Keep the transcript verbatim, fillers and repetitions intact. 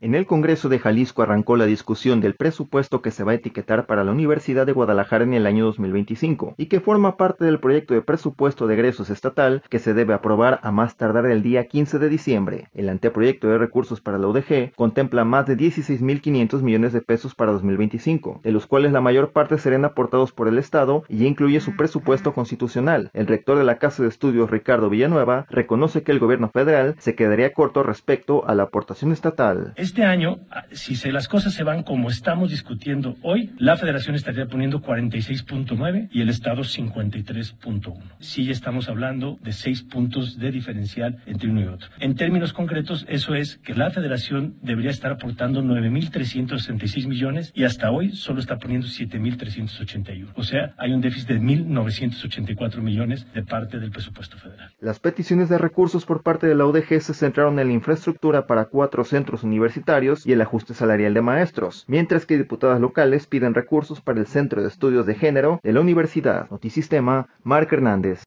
En el Congreso de Jalisco arrancó la discusión del presupuesto que se va a etiquetar para la Universidad de Guadalajara en el año dos mil veinticinco y que forma parte del proyecto de presupuesto de egresos estatal que se debe aprobar a más tardar el día quince de diciembre. El anteproyecto de recursos para la U D G contempla más de dieciséis mil quinientos millones de pesos para dos mil veinticinco, de los cuales la mayor parte serán aportados por el Estado y incluye su presupuesto constitucional. El rector de la Casa de Estudios, Ricardo Villanueva, reconoce que el gobierno federal se quedaría corto respecto a la aportación estatal. Este año, si se, las cosas se van como estamos discutiendo hoy, la Federación estaría poniendo cuarenta y seis punto nueve y el Estado cincuenta y tres punto uno. Sí, ya estamos hablando de seis puntos de diferencial entre uno y otro. En términos concretos, eso es que la Federación debería estar aportando nueve mil trescientos sesenta y seis millones y hasta hoy solo está poniendo siete mil trescientos ochenta y uno. O sea, hay un déficit de mil novecientos ochenta y cuatro millones de parte del presupuesto federal. Las peticiones de recursos por parte de la U D G se centraron en la infraestructura para cuatro centros universitarios y el ajuste salarial de maestros, mientras que diputadas locales piden recursos para el Centro de Estudios de Género de la Universidad. Notisistema, Marc Hernández.